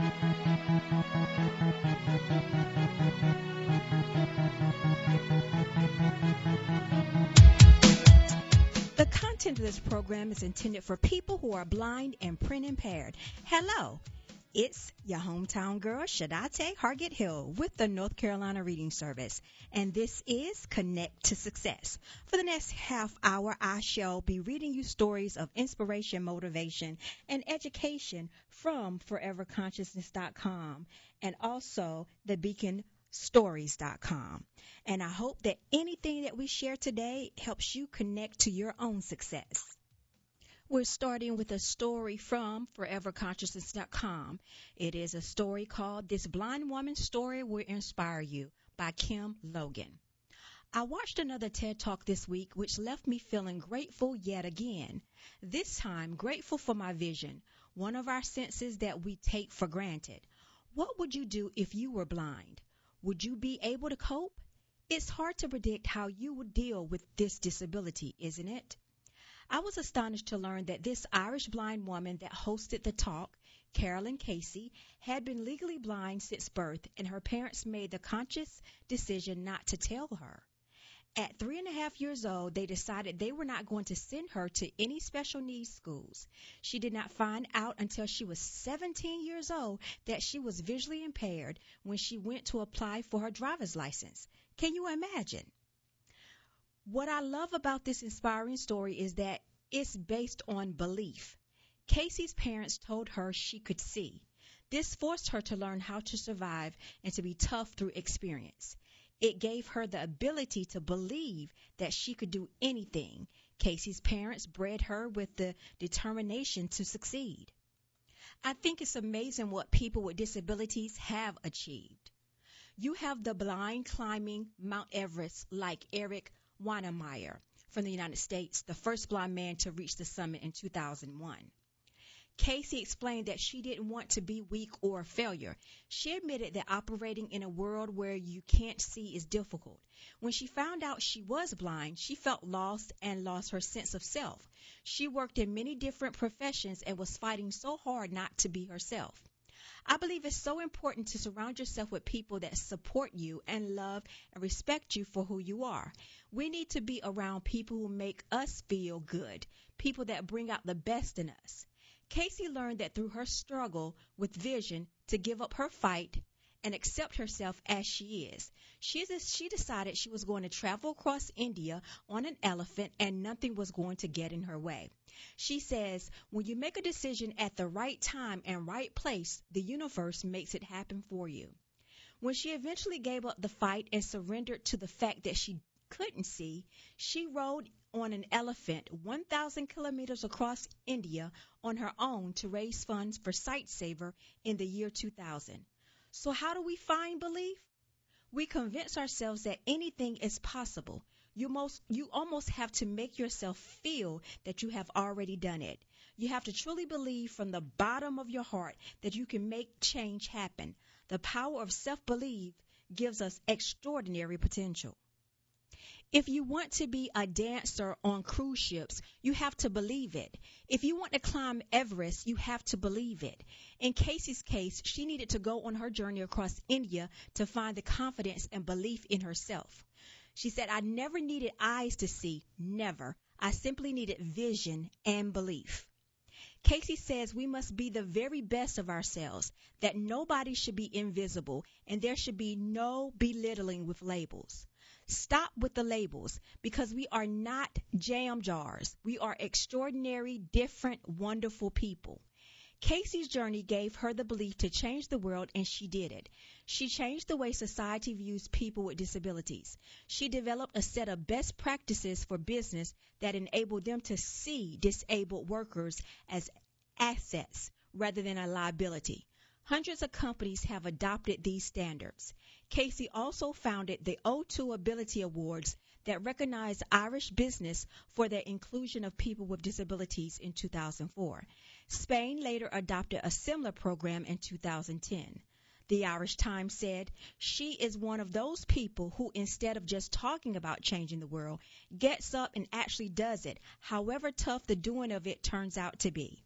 The content of this program is intended for people who are blind and print impaired. Hello, it's your hometown girl, Shadate Hargett Hill, with the North Carolina Reading Service, and this is Connect to Success. For the next half hour, I shall be reading you stories of inspiration, motivation, and education from foreverconsciousness.com and also thebeaconstories.com. And I hope that anything that we share today helps you connect to your own success. We're starting with a story from foreverconsciousness.com. It is a story called This Blind Woman's Story Will Inspire You by Kim Logan. I watched another TED Talk this week which left me feeling grateful yet again. This time, grateful for my vision, one of our senses that we take for granted. What would you do if you were blind? Would you be able to cope? It's hard to predict how you would deal with this disability, isn't it? I was astonished to learn that this Irish blind woman that hosted the talk, Carolyn Casey, had been legally blind since birth, and her parents made the conscious decision not to tell her. At 3.5 years old, they decided they were not going to send her to any special needs schools. She did not find out until she was 17 years old that she was visually impaired when she went to apply for her driver's license. Can you imagine? What I love about this inspiring story is that it's based on belief. Casey's parents told her she could see. This forced her to learn how to survive and to be tough through experience. It gave her the ability to believe that she could do anything. Casey's parents bred her with the determination to succeed. I think it's amazing what people with disabilities have achieved. You have the blind climbing Mount Everest like Eric Weinemeyer from the United States, the first blind man to reach the summit in 2001. Casey explained that she didn't want to be weak or a failure. She admitted that operating in a world where you can't see is difficult. When she found out she was blind, she felt lost and lost her sense of self. She worked in many different professions and was fighting so hard not to be herself. I believe it's so important to surround yourself with people that support you and love and respect you for who you are. We need to be around people who make us feel good, people that bring out the best in us. Casey learned that through her struggle with vision to give up her fight and accept herself as she is. She decided she was going to travel across India on an elephant and nothing was going to get in her way. She says, when you make a decision at the right time and right place, the universe makes it happen for you. When she eventually gave up the fight and surrendered to the fact that she couldn't see, she rode on an elephant 1,000 kilometers across India on her own to raise funds for Sightsaver in the year 2000. So how do we find belief? We convince ourselves that anything is possible. You almost have to make yourself feel that you have already done it. You have to truly believe from the bottom of your heart that you can make change happen. The power of self-belief gives us extraordinary potential. If you want to be a dancer on cruise ships, you have to believe it. If you want to climb Everest, you have to believe it. In Casey's case, she needed to go on her journey across India to find the confidence and belief in herself. She said, I never needed eyes to see, never. I simply needed vision and belief. Casey says we must be the very best of ourselves, that nobody should be invisible, and there should be no belittling with labels. Stop with the labels, because we are not jam jars. We are extraordinary, different, wonderful people. Casey's journey gave her the belief to change the world, and she did it. She changed the way society views people with disabilities. She developed a set of best practices for business that enabled them to see disabled workers as assets rather than a liability. Hundreds of companies have adopted these standards. Casey also founded the O2 Ability Awards that recognize Irish business for their inclusion of people with disabilities in 2004. Spain later adopted a similar program in 2010. The Irish Times said, she is one of those people who, instead of just talking about changing the world, gets up and actually does it, however tough the doing of it turns out to be.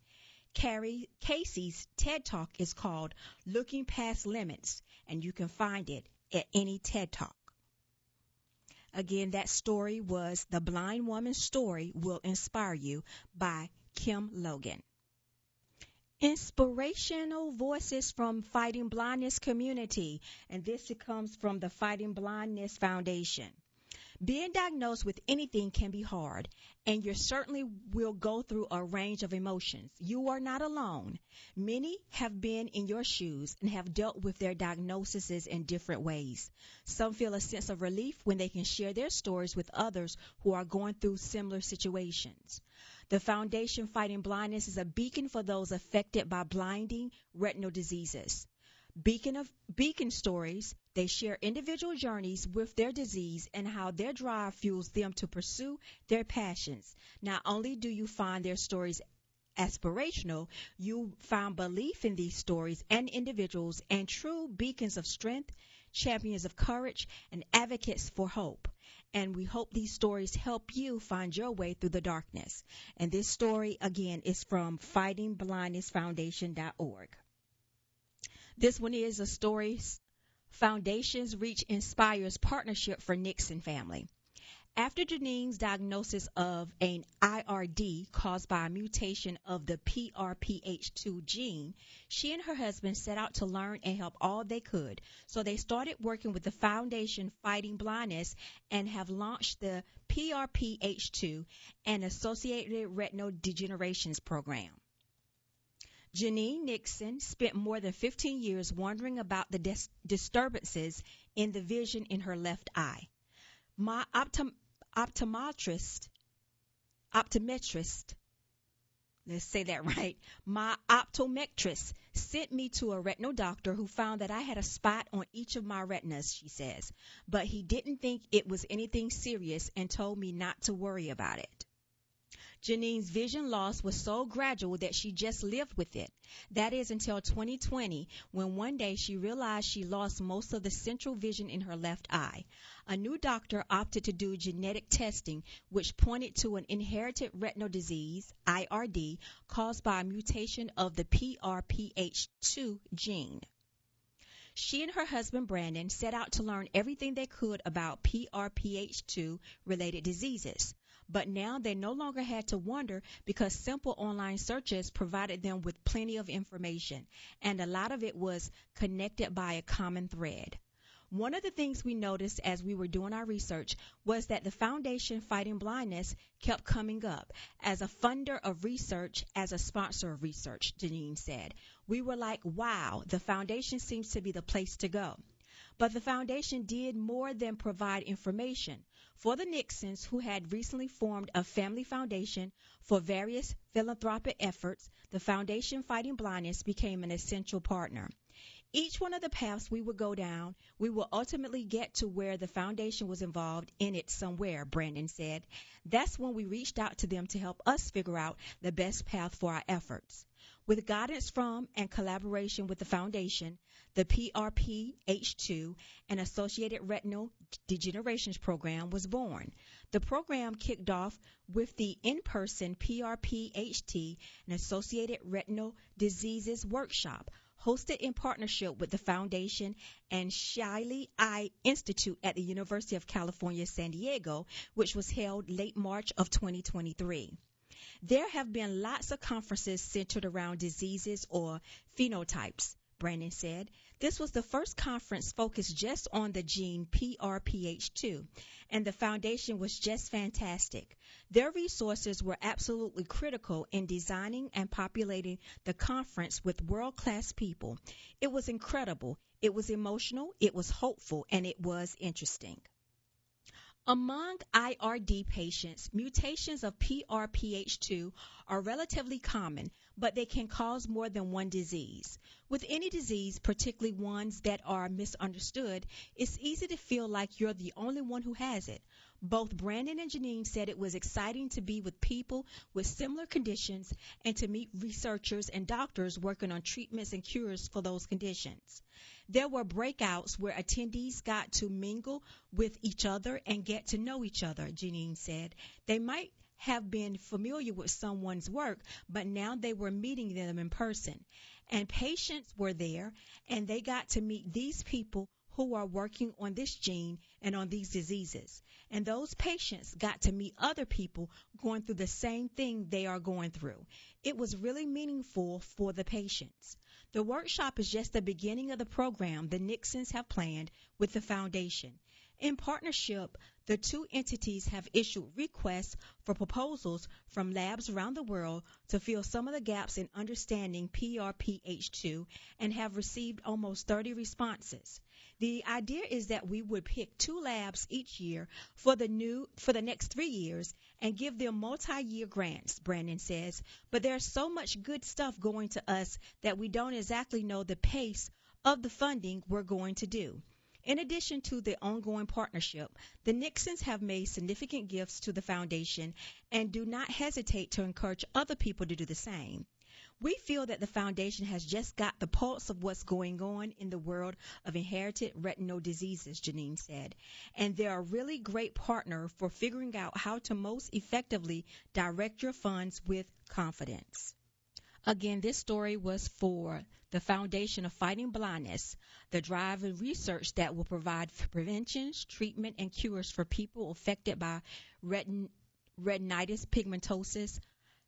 Carrie Casey's TED Talk is called Looking Past Limits, and you can find it at any TED Talk. Again, that story was The Blind Woman's Story Will Inspire You by Kim Logan. Inspirational voices from Fighting Blindness community, and this comes from the Fighting Blindness Foundation. Being diagnosed with anything can be hard, and you certainly will go through a range of emotions. You are not alone. Many have been in your shoes and have dealt with their diagnoses in different ways. Some feel a sense of relief when they can share their stories with others who are going through similar situations. The Foundation Fighting Blindness is a beacon for those affected by blinding retinal diseases. Beacon Stories, they share individual journeys with their disease and how their drive fuels them to pursue their passions. Not only do you find their stories aspirational, you find belief in these stories and individuals and true beacons of strength, champions of courage, and advocates for hope. And we hope these stories help you find your way through the darkness. And this story, again, is from fightingblindnessfoundation.org. This one is a story, Foundations Reach Inspires Partnership for Nixon Family. After Janine's diagnosis of an IRD caused by a mutation of the PRPH2 gene, she and her husband set out to learn and help all they could. So they started working with the Foundation Fighting Blindness and have launched the PRPH2 and Associated Retinal Degenerations program. Janine Nixon spent more than 15 years wondering about the disturbances in the vision in her left eye. My optometrist, let's say that right, my optometrist sent me to a retinal doctor who found that I had a spot on each of my retinas, she says, but he didn't think it was anything serious and told me not to worry about it. Janine's vision loss was so gradual that she just lived with it. That is until 2020, when one day she realized she lost most of the central vision in her left eye. A new doctor opted to do genetic testing, which pointed to an inherited retinal disease, IRD, caused by a mutation of the PRPH2 gene. She and her husband, Brandon, set out to learn everything they could about PRPH2-related diseases. But now they no longer had to wonder because simple online searches provided them with plenty of information, and a lot of it was connected by a common thread. One of the things we noticed as we were doing our research was that the Foundation Fighting Blindness kept coming up as a funder of research, as a sponsor of research, Janine said. We were like, wow, the foundation seems to be the place to go. But the foundation did more than provide information. For the Nixons, who had recently formed a family foundation for various philanthropic efforts, the Foundation Fighting Blindness became an essential partner. Each one of the paths we would go down, we will ultimately get to where the foundation was involved in it somewhere, Brandon said. That's when we reached out to them to help us figure out the best path for our efforts. With guidance from and collaboration with the foundation, the PRPH2 and Associated Retinal Degenerations program was born. The program kicked off with the in-person PRPHT and Associated Retinal Diseases workshop, hosted in partnership with the Foundation and Shiley Eye Institute at the University of California, San Diego, which was held late March of 2023. There have been lots of conferences centered around diseases or phenotypes, Brandon said. This was the first conference focused just on the gene PRPH2, and the foundation was just fantastic. Their resources were absolutely critical in designing and populating the conference with world-class people. It was incredible. It was emotional, it was hopeful, and it was interesting. Among IRD patients, mutations of PRPH2 are relatively common, but they can cause more than one disease. With any disease, particularly ones that are misunderstood, it's easy to feel like you're the only one who has it. Both Brandon and Janine said it was exciting to be with people with similar conditions and to meet researchers and doctors working on treatments and cures for those conditions. There were breakouts where attendees got to mingle with each other and get to know each other, Janine said. They might have been familiar with someone's work, but now they were meeting them in person. And patients were there, and they got to meet these people who are working on this gene and on these diseases. And those patients got to meet other people going through the same thing they are going through. It was really meaningful for the patients. The workshop is just the beginning of the program the Nixons have planned with the foundation. In partnership, the two entities have issued requests for proposals from labs around the world to fill some of the gaps in understanding PRPH2 and have received almost 30 responses. The idea is that we would pick 2 labs each year for the next 3 years and give them multi-year grants, Brandon says. But there's so much good stuff going to us that we don't exactly know the pace of the funding we're going to do. In addition to the ongoing partnership, the Nixons have made significant gifts to the foundation and do not hesitate to encourage other people to do the same. We feel that the foundation has just got the pulse of what's going on in the world of inherited retinal diseases, Janine said, and they're a really great partner for figuring out how to most effectively direct your funds with confidence. Again, this story was for the Foundation of Fighting Blindness, the drive and research that will provide preventions, treatment, and cures for people affected by retinitis pigmentosus,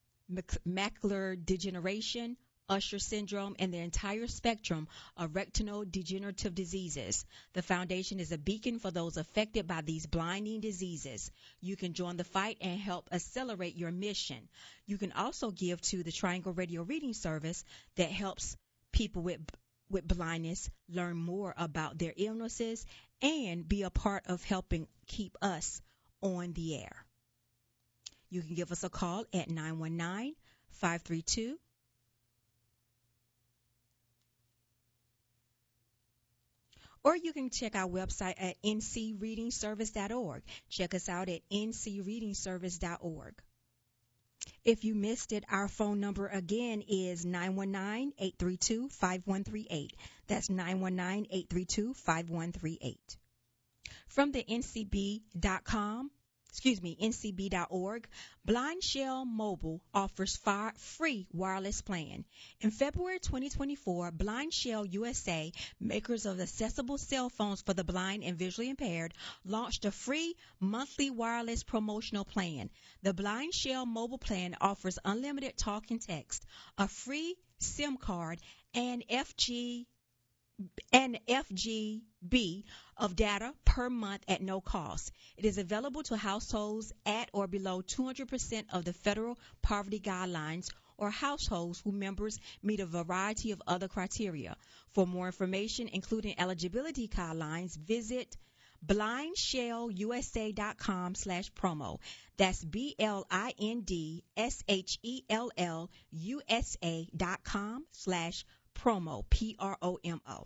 macular degeneration, Usher syndrome, and the entire spectrum of retinal degenerative diseases. The foundation is a beacon for those affected by these blinding diseases. You can join the fight and help accelerate your mission. You can also give to the Triangle Radio Reading Service that helps people with blindness learn more about their illnesses and be a part of helping keep us on the air. You can give us a call at 919-532 or you can check our website at ncreadingservice.org. Check us out at ncreadingservice.org. If you missed it, our phone number again is 919-832-5138. That's 919-832-5138. From the ncb.org, Blind Shell Mobile offers free wireless plan. In February 2024, Blind Shell USA, makers of accessible cell phones for the blind and visually impaired, launched a free monthly wireless promotional plan. The Blind Shell Mobile plan offers unlimited talk and text, a free SIM card, and FGB of data per month at no cost. It is available to households at or below 200% of the federal poverty guidelines or households whose members meet a variety of other criteria. For more information, including eligibility guidelines, visit blindshellusa.com/promo. That's BLINDSHELLUSA.com/promo, PROMO.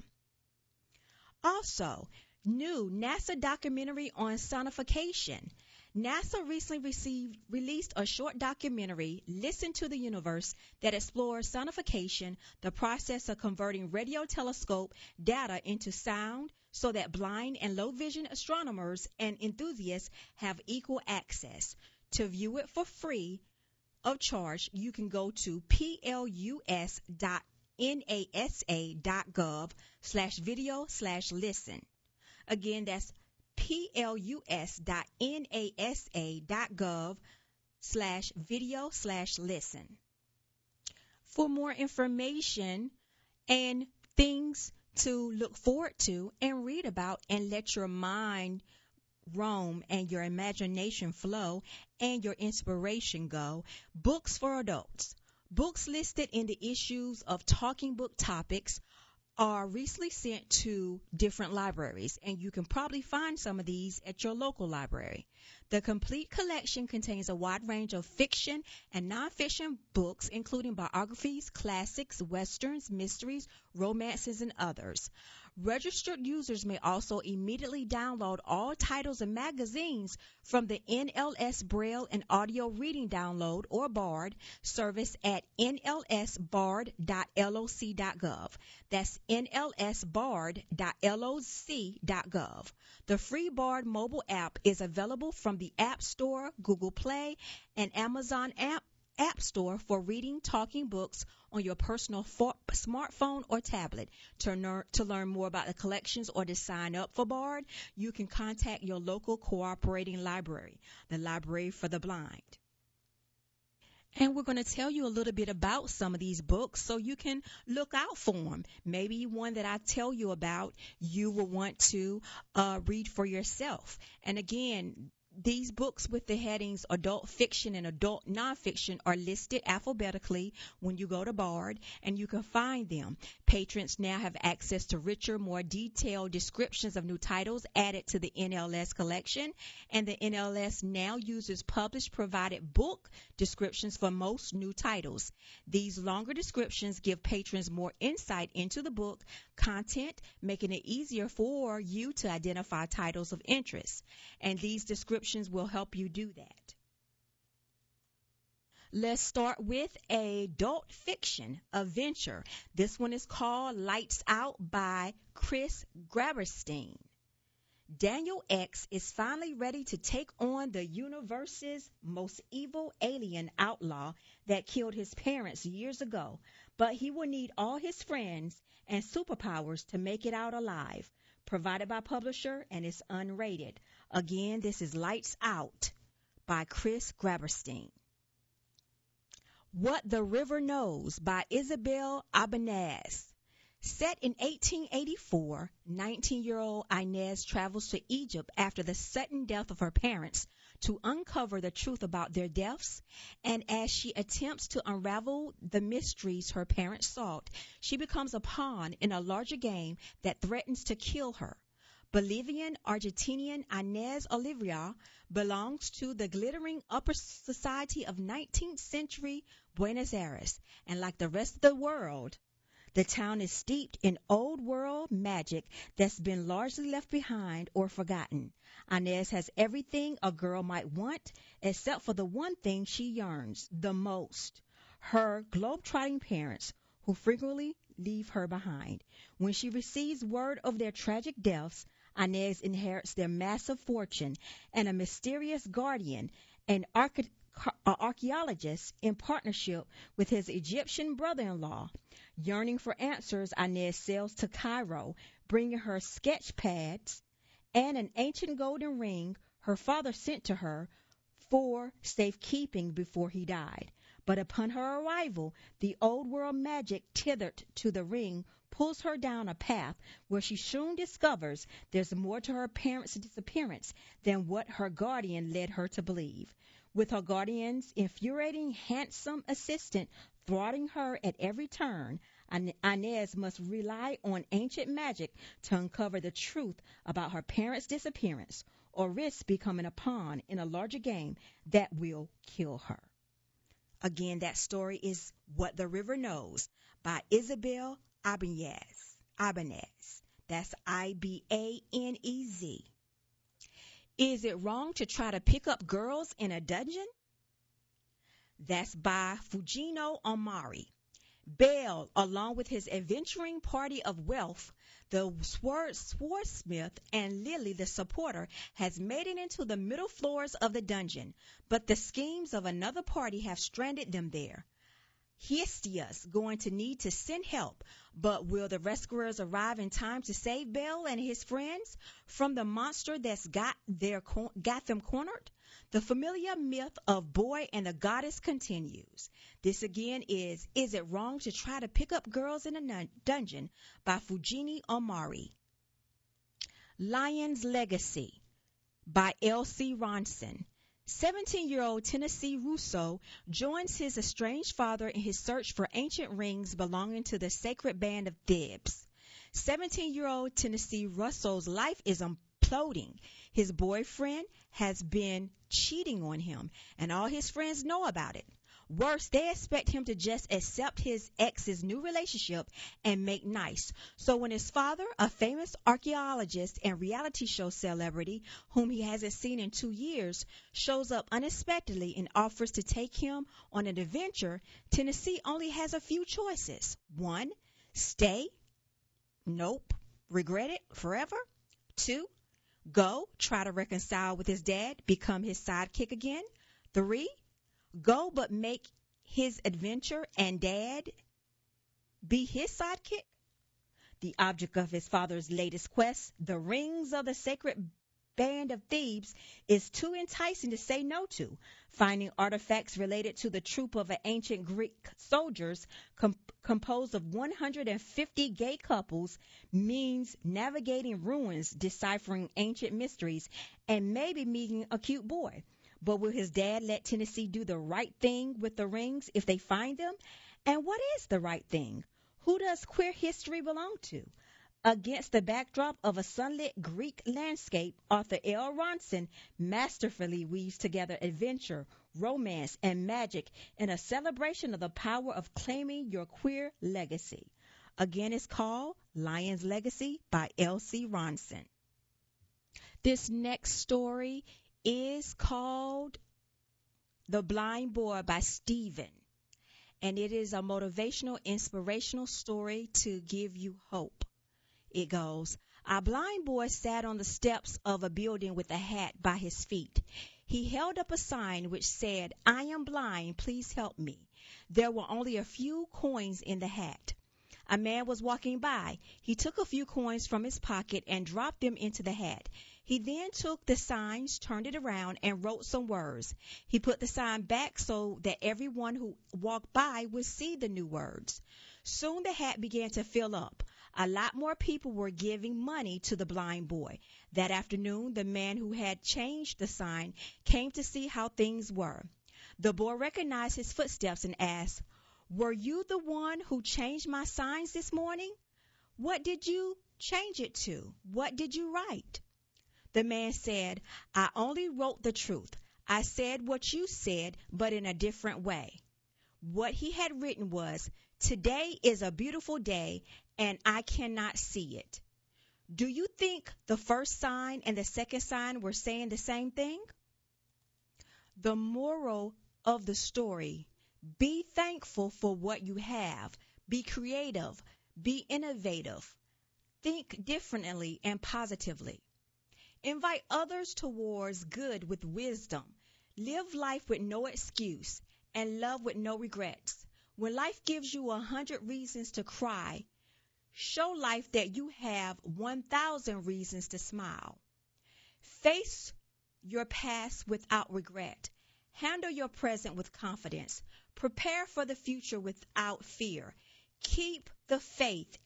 Also, new NASA documentary on sonification. NASA recently released a short documentary, Listen to the Universe, that explores sonification, the process of converting radio telescope data into sound so that blind and low vision astronomers and enthusiasts have equal access. To view it for free of charge, you can go to plus.nasa.gov/video/listen. Again, that's plus.nasa.gov/video/listen. For more information and things to look forward to and read about and let your mind roam and your imagination flow and your inspiration go, books for adults. Books listed in the issues of Talking Book Topics are recently sent to different libraries, and you can probably find some of these at your local library. The complete collection contains a wide range of fiction and nonfiction books, including biographies, classics, westerns, mysteries, romances, and others. Registered users may also immediately download all titles and magazines from the NLS Braille and Audio Reading Download, or BARD, service at nlsbard.loc.gov. That's nlsbard.loc.gov. The free BARD mobile app is available from from the App Store, Google Play, and Amazon App Store for reading talking books on your personal smartphone or tablet. To learn more about the collections or to sign up for BARD, you can contact your local cooperating library, the Library for the Blind. And we're going to tell you a little bit about some of these books so you can look out for them. Maybe one that I tell you about, you will want to read for yourself. And again, these books with the headings adult fiction and adult nonfiction are listed alphabetically when you go to BARD, and you can find them. Patrons now have access to richer, more detailed descriptions of new titles added to the NLS collection, and the NLS now uses published provided book descriptions for most new titles. These longer descriptions give patrons more insight into the book content, making it easier for you to identify titles of interest. And these descriptions will help you do that. Let's start with adult fiction, adventure. This one is called Lights Out by Chris Graberstein. Daniel X is finally ready to take on the universe's most evil alien outlaw that killed his parents years ago, but he will need all his friends and superpowers to make it out alive. Provided by publisher and is unrated. Again, this is Lights Out by Chris Graberstein. What the River Knows by Isabel Ibanez. Set in 1884, 19-year-old Inez travels to Egypt after the sudden death of her parents to uncover the truth about their deaths, and as she attempts to unravel the mysteries her parents solved, she becomes a pawn in a larger game that threatens to kill her. Bolivian-Argentinian Inez Olivera belongs to the glittering upper society of 19th century Buenos Aires, and like the rest of the world, the town is steeped in old world magic that's been largely left behind or forgotten. Inez has everything a girl might want, except for the one thing she yearns the most: her globe-trotting parents, who frequently leave her behind. When she receives word of their tragic deaths, Inez inherits their massive fortune, and a mysterious guardian, an archaeologist in partnership with his Egyptian brother-in-law. Yearning for answers, Inez sails to Cairo, bringing her sketch pads and an ancient golden ring her father sent to her for safekeeping before he died. But upon her arrival, the old world magic tethered to the ring pulls her down a path where she soon discovers there's more to her parents' disappearance than what her guardian led her to believe. With her guardian's infuriating, handsome assistant thwarting her at every turn, Inez must rely on ancient magic to uncover the truth about her parents' disappearance, or risk becoming a pawn in a larger game that will kill her. Again, that story is What the River Knows by Isabel Ibanez. That's Ibanez. Is it wrong to try to pick up girls in a dungeon? That's by Fujino Omari. Bale, along with his adventuring party of wealth, the swordsmith, and Lily, the supporter, has made it into the middle floors of the dungeon, but the schemes of another party have stranded them there. Hestius going to need to send help, but will the rescuers arrive in time to save Bale and his friends from the monster that's got them cornered? The familiar myth of Boy and the Goddess continues. This again is It Wrong to Try to Pick Up Girls in a Dungeon by Fujini Omari. Lion's Legacy by Elsie Ronson. 17-year-old Tennessee Russo joins his estranged father in his search for ancient rings belonging to the sacred band of Thebes. 17-year-old Tennessee Russo's life is imploding. His boyfriend has been cheating on him, and all his friends know about it. Worse, they expect him to just accept his ex's new relationship and make nice. So when his father, a famous archaeologist and reality show celebrity whom he hasn't seen in 2 years, shows up unexpectedly and offers to take him on an adventure, Tennessee only has a few choices. 1, stay. Nope. Regret it forever. 2, Go, try to reconcile with his dad, become his sidekick again. 3, go but make his adventure and dad be his sidekick. The object of his father's latest quest, the rings of the sacred band of Thebes, is too enticing to say no to. Finding artifacts related to the troop of ancient Greek soldiers composed of 150 gay couples means navigating ruins, deciphering ancient mysteries, and maybe meeting a cute boy. But will his dad let Tennessee do the right thing with the rings if they find them? And what is the right thing? Who does queer history belong to? Against the backdrop of a sunlit Greek landscape, Arthur L. Ronson masterfully weaves together adventure, romance, and magic in a celebration of the power of claiming your queer legacy. Again, it's called Lion's Legacy by L.C. Ronson. This next story is called The Blind Boy by Stephen, and it is a motivational, inspirational story to give you hope. It goes, a blind boy sat on the steps of a building with a hat by his feet. He held up a sign which said, "I am blind, please help me." There were only a few coins in the hat. A man was walking by. He took a few coins from his pocket and dropped them into the hat. He then took the signs, turned it around, and wrote some words. He put the sign back so that everyone who walked by would see the new words. Soon the hat began to fill up. A lot more people were giving money to the blind boy. That afternoon, the man who had changed the sign came to see how things were. The boy recognized his footsteps and asked, "Were you the one who changed my signs this morning? What did you change it to? What did you write?" The man said, "I only wrote the truth. I said what you said, but in a different way." What he had written was, "Today is a beautiful day, and I cannot see it." Do you think the first sign and the second sign were saying the same thing? The moral of the story: be thankful for what you have. Be creative. Be innovative. Think differently and positively. Invite others towards good with wisdom. Live life with no excuse and love with no regrets. When life gives you 100 reasons to cry, show life that you have 1,000 reasons to smile. Face your past without regret. Handle your present with confidence. Prepare for the future without fear. Keep the faith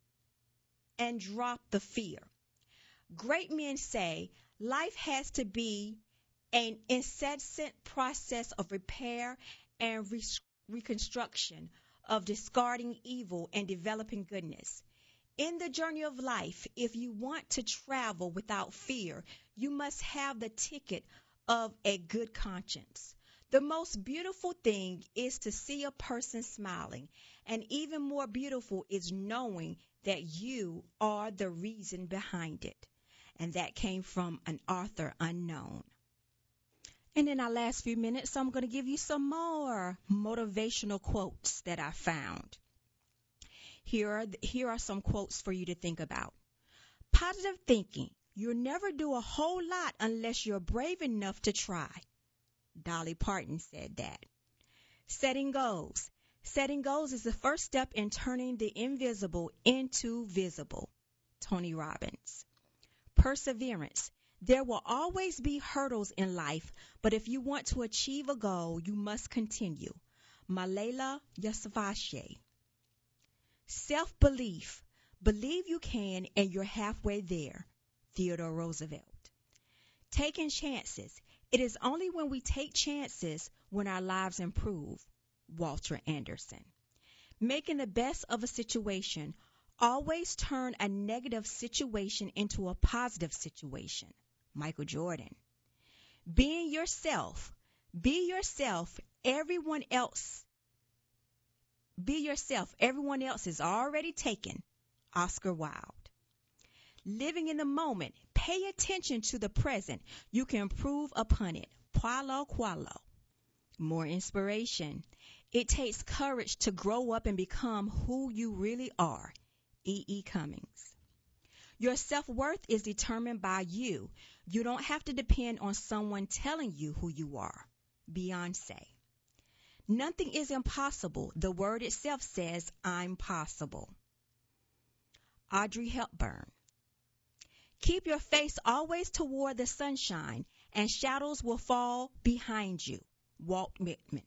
and drop the fear. Great men say life has to be an incessant process of repair and reconstruction, of discarding evil and developing goodness. In the journey of life, if you want to travel without fear, you must have the ticket of a good conscience. The most beautiful thing is to see a person smiling, and even more beautiful is knowing that you are the reason behind it. And that came from an author unknown. And in our last few minutes, I'm going to give you some more motivational quotes that I found. Here are some quotes for you to think about. Positive thinking. You'll never do a whole lot unless you're brave enough to try. Dolly Parton said that. Setting goals. Setting goals is the first step in turning the invisible into visible. Tony Robbins. Perseverance. There will always be hurdles in life, but if you want to achieve a goal, you must continue. Malala Yousafzai. Self-belief. Believe you can and you're halfway there. Theodore Roosevelt. Taking chances. It is only when we take chances when our lives improve. Walter Anderson. Making the best of a situation. Always turn a negative situation into a positive situation. Michael Jordan. Being yourself. Be yourself. Everyone else is already taken. Oscar Wilde. Living in the moment. Pay attention to the present. You can improve upon it. Paulo Coelho. More inspiration. It takes courage to grow up and become who you really are. E. E. Cummings. Your self-worth is determined by you. You don't have to depend on someone telling you who you are. Beyonce. Nothing is impossible. The word itself says, I'm possible. Audrey Hepburn. Keep your face always toward the sunshine, and shadows will fall behind you. Walt Whitman.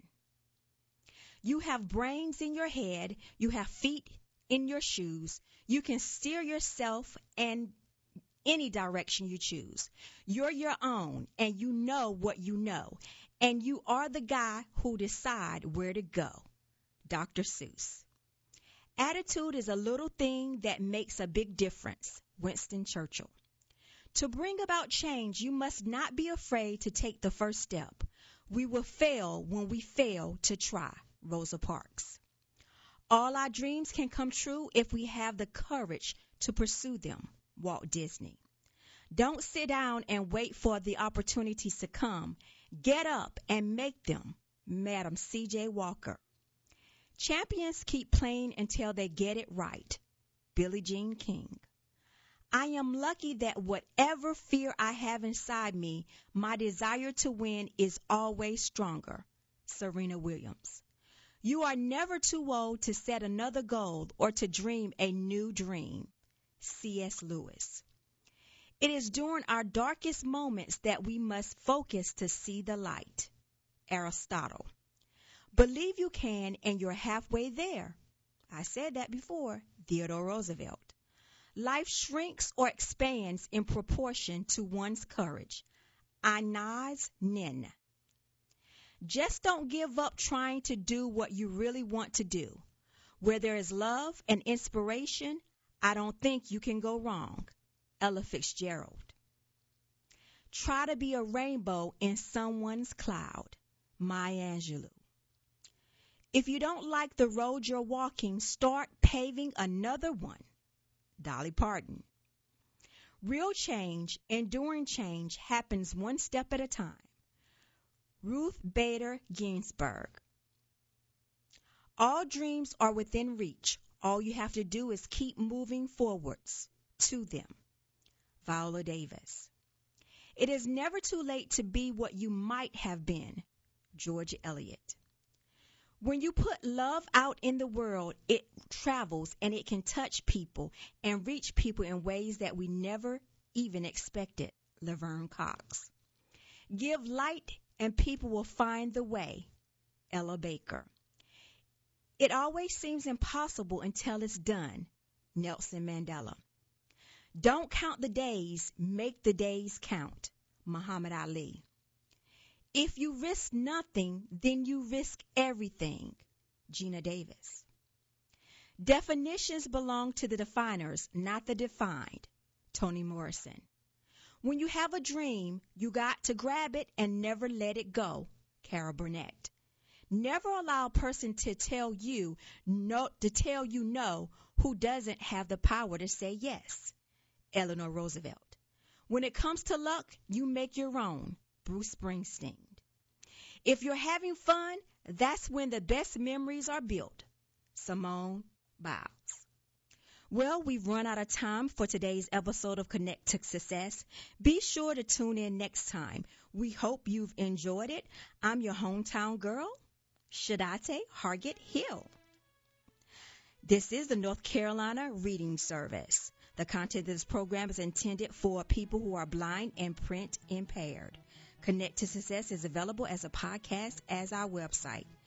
You have brains in your head. You have feet in your shoes. You can steer yourself in any direction you choose. You're your own, and you know what you know. And you are the guy who decide where to go. Dr. Seuss. Attitude is a little thing that makes a big difference. Winston Churchill. To bring about change, you must not be afraid to take the first step. We will fail when we fail to try. Rosa Parks. All our dreams can come true if we have the courage to pursue them. Walt Disney. Don't sit down and wait for the opportunities to come. Get up and make them. Madam C.J. Walker. Champions keep playing until they get it right. Billie Jean King. I am lucky that whatever fear I have inside me, my desire to win is always stronger. Serena Williams. You are never too old to set another goal or to dream a new dream. C.S. Lewis. It is during our darkest moments that we must focus to see the light. Aristotle. Believe you can and you're halfway there. I said that before. Theodore Roosevelt. Life shrinks or expands in proportion to one's courage. Inez Nin. Just don't give up trying to do what you really want to do. Where there is love and inspiration, I don't think you can go wrong. Ella Fitzgerald. Try to be a rainbow in someone's cloud. Maya Angelou. If you don't like the road you're walking, start paving another one. Dolly Parton. Real change, enduring change, happens one step at a time. Ruth Bader Ginsburg. All dreams are within reach. All you have to do is keep moving forwards to them. Viola Davis. It is never too late to be what you might have been. George Eliot. When you put love out in the world, it travels and it can touch people and reach people in ways that we never even expected. Laverne Cox. Give light and people will find the way. Ella Baker. It always seems impossible until it's done. Nelson Mandela. Don't count the days, make the days count. Muhammad Ali. If you risk nothing, then you risk everything. Gina Davis. Definitions belong to the definers, not the defined. Toni Morrison. When you have a dream, you got to grab it and never let it go. Carol Burnett. Never allow a person to tell you no who doesn't have the power to say yes. Eleanor Roosevelt. When it comes to luck, you make your own. Bruce Springsteen. If you're having fun, that's when the best memories are built. Simone Biles. Well, we've run out of time for today's episode of Connect to Success. Be sure to tune in next time. We hope you've enjoyed it. I'm your hometown girl, Shadate Hargett Hill. This is the North Carolina Reading Service. The content of this program is intended for people who are blind and print impaired. Connect to Success is available as a podcast as our website.